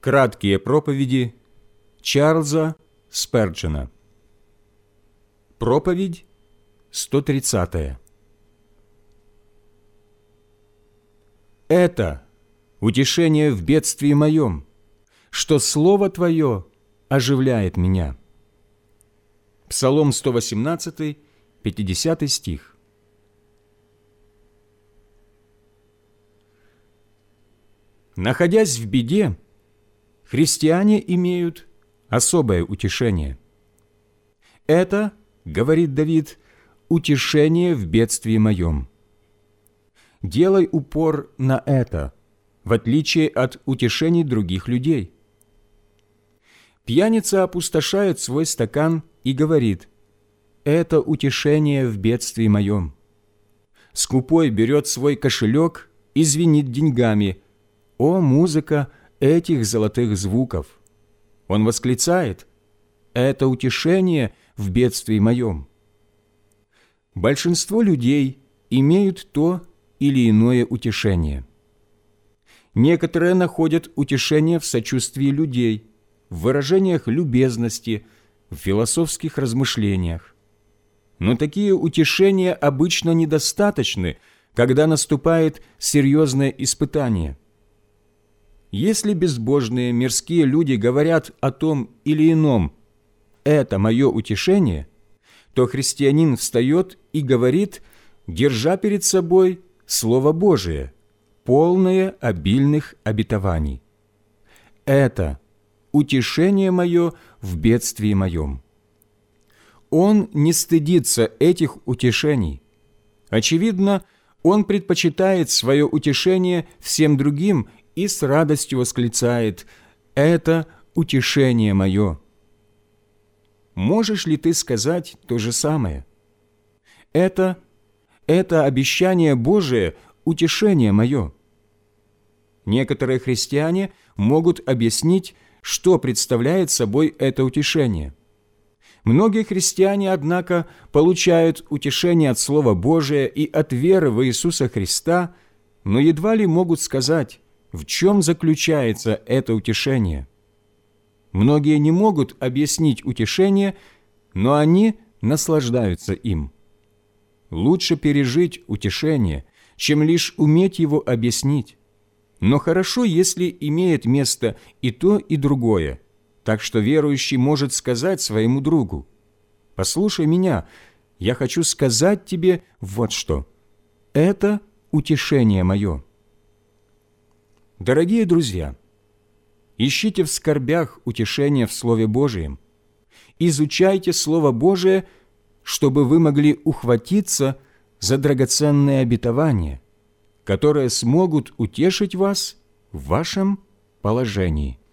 Краткие проповеди Чарльза Сперджена. Проповедь 130. Это утешение в бедствии моем, что Слово Твое оживляет меня. Псалом 118, 50 стих. Находясь в беде, христиане имеют особое утешение. Это, говорит Давид, утешение в бедствии моем. Делай упор на это, в отличие от утешений других людей. Пьяница опустошает свой стакан и говорит: «Это утешение в бедствии моем». Скупой берет свой кошелек и звенит деньгами: «О, музыка этих золотых звуков!» Он восклицает: «Это утешение в бедствии моем». Большинство людей имеют то или иное утешение. Некоторые находят утешение в сочувствии людей, в выражениях любезности, в философских размышлениях. Но такие утешения обычно недостаточны, когда наступает серьезное испытание. Если безбожные мирские люди говорят о том или ином: «Это мое утешение», то христианин встает и говорит, держа перед собой Слово Божие, полное обильных обетований: «Это утешение мое в бедствии моем». Он не стыдится этих утешений. Очевидно, он предпочитает свое утешение всем другим и с радостью восклицает: «Это утешение мое». Можешь ли ты сказать то же самое? Это обещание Божие – утешение мое. Некоторые христиане могут объяснить, что представляет собой это утешение. Многие христиане, однако, получают утешение от Слова Божия и от веры в Иисуса Христа, но едва ли могут сказать, в чем заключается это утешение. Многие не могут объяснить утешение, но они наслаждаются им. Лучше пережить утешение, чем лишь уметь его объяснить. Но хорошо, если имеет место и то, и другое, так что верующий может сказать своему другу: «Послушай меня, я хочу сказать тебе вот что. Это утешение мое». Дорогие друзья, ищите в скорбях утешение в Слове Божием. Изучайте Слово Божие, чтобы вы могли ухватиться за драгоценные обетования, которые смогут утешить вас в вашем положении.